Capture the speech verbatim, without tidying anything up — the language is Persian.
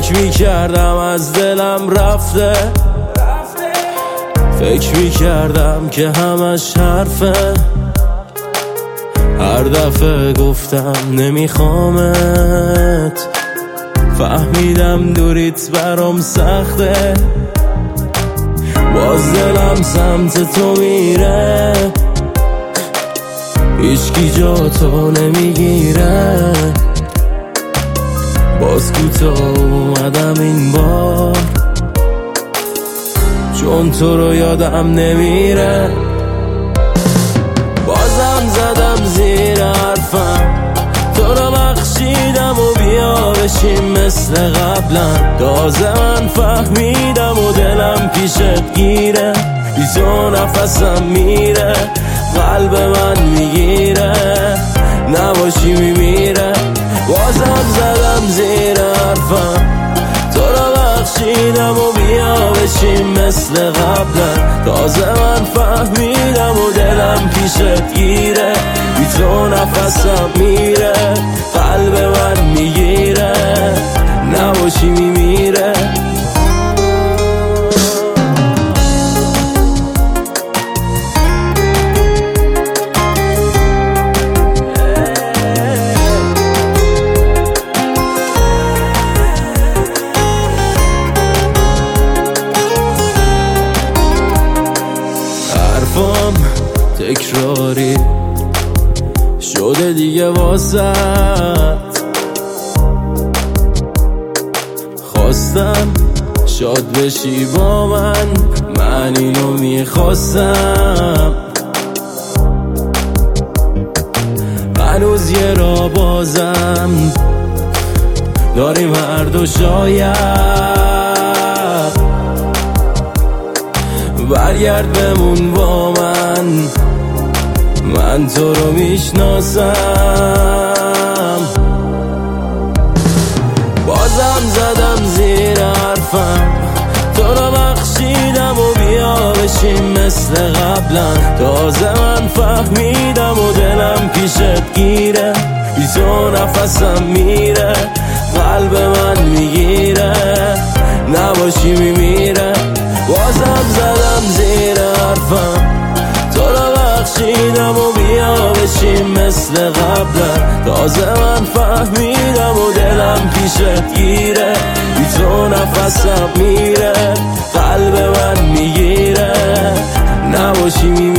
فکر میکردم از دلم رفته، فکر میکردم که همش حرفه. هر دفعه گفتم نمیخوامت، فهمیدم دوریت برام سخته. باز دلم سمت تو میره، هیچکی جا تو نمیگیره. باز کوتاه اومدم این بار، چون تو رو یادم نمیره. بازم زدم زیر حرفم، تو رو بخشیدم و بیا بشیم مثل قبلا. تازه من فهمیدم و دلم پیشت گیره، بی تو نفسم میره، قلب من میگیره، نباشی میمیره. بازم زدم زیر حرفم، تو رو بخشیدم و بیا بشیم مثل قبلا. تازه من فهمیدم و دلم پیشت گیره، بی تو نفسم میره، قلب من میگیره، نباشی میمیره. حرفام تکراری شده دیگه واسط، خواستم شاد بشی با من، من اینو میخواستم. هنوز یه را بازم داریم هر دو، شاید برگرد بمون با من، من تو رو میشناسم. بازم زدم زیر حرفم، تو رو بخشیدم و بیا بشیم مثل قبلا. تازه من فهمیدم و دلم پیشت گیره، بی تو نفسم میره، قلب من میگیره، نباشی میمیره. بازم زدم زیر حرفم، تو رو بخشیدم و بیا بشیم مثل قبلا. تازه من فهمیدم و دلم پیشت گیره، بی تو نفسم میره، قلب من میگیره، نباشی میمیره.